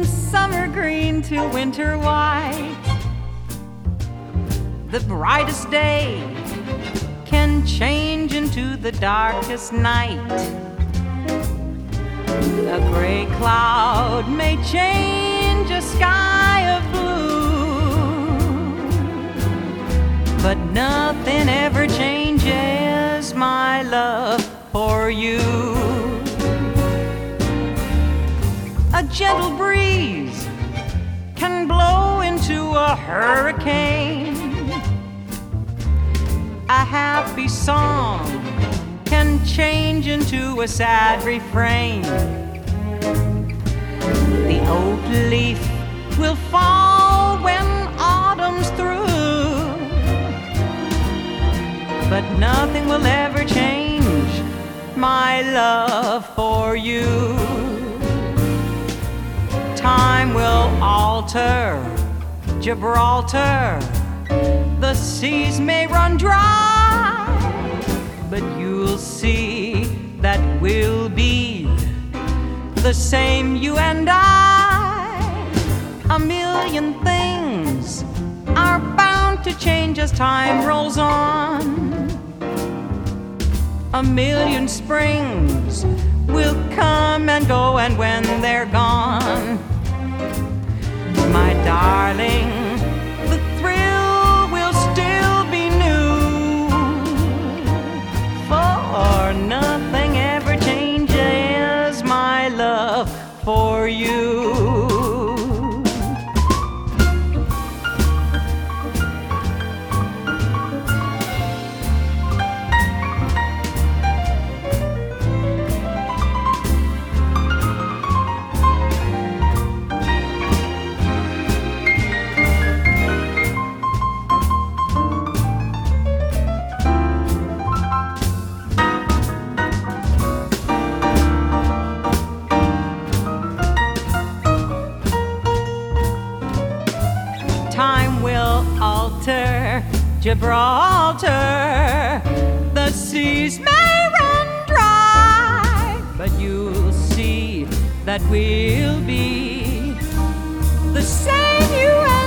from summer green to winter white. The brightest day can change into the darkest night. A gray cloud may change a sky of blue, but nothing ever changes my love for you. A gentle breeze can blow into a hurricane. A happy song can change into a sad refrain. The oak leaf will fall when autumn's through, but nothing will ever change my love for you. Time will alter Gibraltar, the seas may run dry, but you'll see that we'll be the same, you and I. A million things are bound to change as time rolls on. A million springs will come and go, and when they're gone, my darling, the thrill will still be new, for nothing ever changes my love for you. Time will alter Gibraltar, the seas may run dry, but you'll see that we'll be the same, you and